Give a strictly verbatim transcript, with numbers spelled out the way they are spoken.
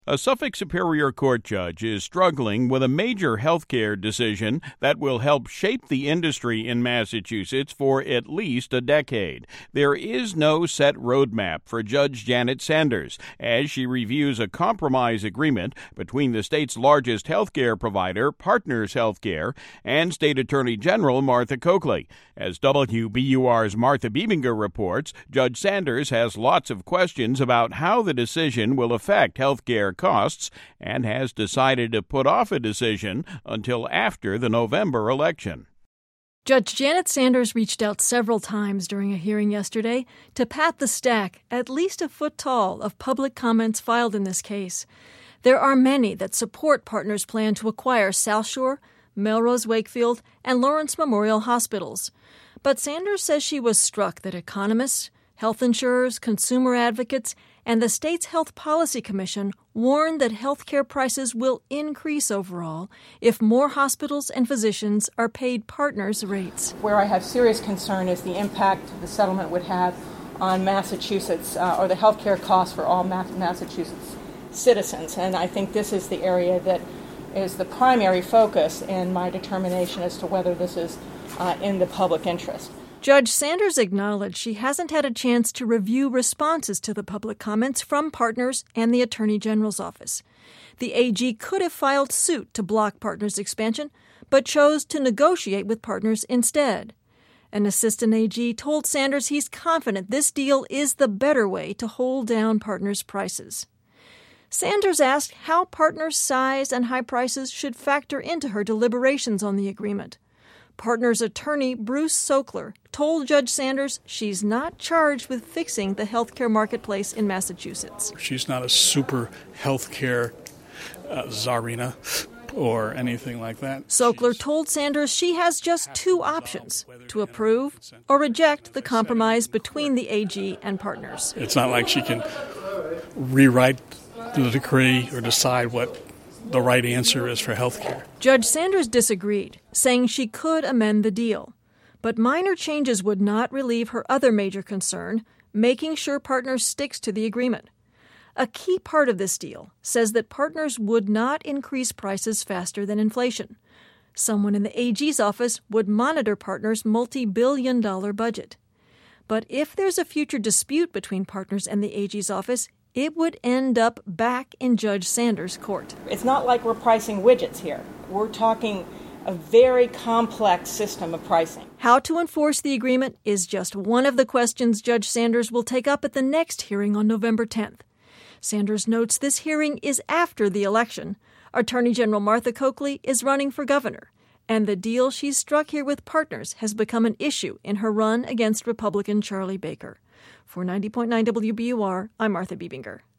A Suffolk Superior Court judge is struggling with a major healthcare decision that will help shape the industry in Massachusetts for at least a decade. There is no set roadmap for Judge Janet Sanders as she reviews a compromise agreement between the state's largest healthcare provider, Partners Healthcare, and State Attorney General Martha Coakley. As W B U R's Martha Biebinger reports, Judge Sanders has lots of questions about how the decision will affect healthcare costs and has decided to put off a decision until after the November election. Judge Janet Sanders reached out several times during a hearing yesterday to pat the stack, at least a foot tall, of public comments filed in this case. There are many that support Partners' plan to acquire South Shore, Melrose Wakefield, and Lawrence Memorial Hospitals. But Sanders says she was struck that economists, health insurers, consumer advocates, and the state's Health Policy Commission warned that health care prices will increase overall if more hospitals and physicians are paid Partners' rates. Where I have serious concern is the impact the settlement would have on Massachusetts, uh, or the health care costs for all Ma- Massachusetts citizens. And I think this is the area that is the primary focus in my determination as to whether this is uh, in the public interest. Judge Sanders acknowledged she hasn't had a chance to review responses to the public comments from Partners and the Attorney General's office. The A G could have filed suit to block Partners' expansion, but chose to negotiate with Partners instead. An assistant A G told Sanders he's confident this deal is the better way to hold down Partners' prices. Sanders asked how Partners' size and high prices should factor into her deliberations on the agreement. Partners' attorney Bruce Sokler told Judge Sanders she's not charged with fixing the healthcare marketplace in Massachusetts. She's not a super healthcare uh, czarina or anything like that. Sokler told Sanders she has just two options, to approve or reject the compromise between the A G and Partners. It's not like she can rewrite the decree or decide what the right answer is for health care. Judge Sanders disagreed, saying she could amend the deal. But minor changes would not relieve her other major concern, making sure Partners sticks to the agreement. A key part of this deal says that Partners would not increase prices faster than inflation. Someone in the A G's office would monitor Partners' multi-billion dollar budget. But if there's a future dispute between Partners and the A G's office, it would end up back in Judge Sanders' court. It's not like we're pricing widgets here. We're talking a very complex system of pricing. How to enforce the agreement is just one of the questions Judge Sanders will take up at the next hearing on November tenth. Sanders notes this hearing is after the election. Attorney General Martha Coakley is running for governor, and the deal she's struck here with Partners has become an issue in her run against Republican Charlie Baker. For ninety point nine W B U R, I'm Martha Biebinger.